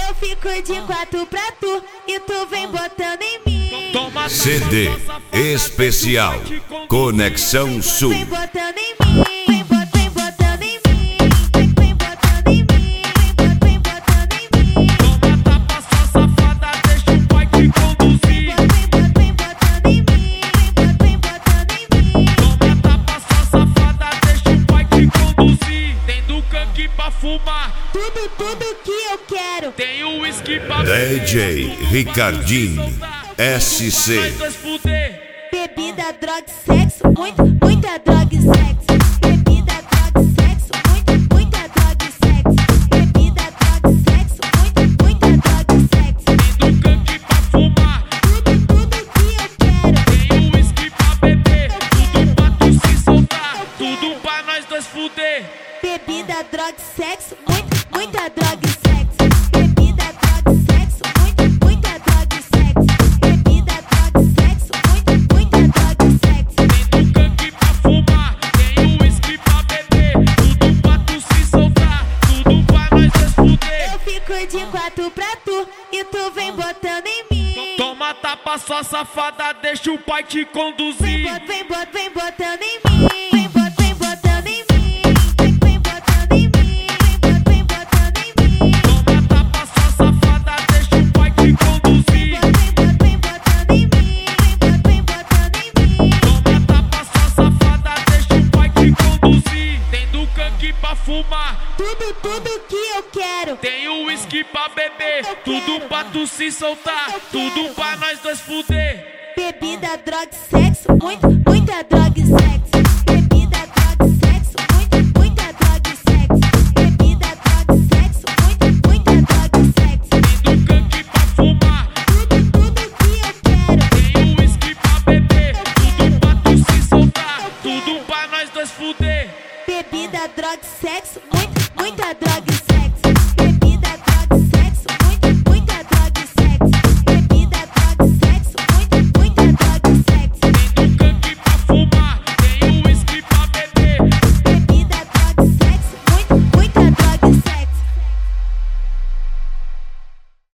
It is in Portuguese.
Eu fico de 4 pra tu e tu vem botando em mim. CD especial Conexão Sul. Vem botando em mim, vem botando em mim, vem botando em mim, vem botando em mim. Toma tapa, sua safada, deixa o pai te conduzir. Vem botando em mim, vem botando em mim. Toma tapa, sua safada, deixa o pai te conduzir. Tem do canque pra fumar, Tudo que eu quero. tem o whisky pra beber. DJ Ricardinho SC. Nós dois fuder. Bebida, droga, sexo, muita droga e sexo. Bebida, droga, sexo, muita droga e sexo. Bebida, droga, sexo, muita droga e sexo. Tem do canque pra fumar, Tudo que eu quero. tem o whisky pra beber. Tudo pra tu se soltar, tudo pra nós dois fuder. Bebida, droga, sexo, muita droga e sexo. Bebida, droga, sexo, muita droga e sexo. Bebida, droga, sexo, muita droga e sexo. Tem do canque pra fumar, tem o whisky pra beber. Tudo pra tu se soltar, tudo pra nós dois fuder. Eu fico de 4 pra tu e tu vem botando em mim. Toma tapa, sua safada, deixa o pai te conduzir. Vem botando em mim. Vem botando em mim. Vem botando em mim. Vem botando em mim. Toma tapa, sua safada, deixa o pai te conduzir. Vem botando em mim. Vem botando em mim. Toma tapa, sua safada, deixa o pai te conduzir. Tem do canque pra fumar, Tudo que eu quero. tem o whisky pra beber. Tudo pra tu se soltar, tudo pra nós dois fuder. Bebida, droga, sexo, muita droga e sexo. Bebida, droga, sexo, muita droga e sexo. Bebida, droga, sexo, muita droga e sexo. Tem do canque pra fumar, Tudo que eu quero. tem o whisky pra beber. Tudo pra tu se soltar, tudo pra nós dois fuder. Bebida, droga, sexo, muita droga e sexo.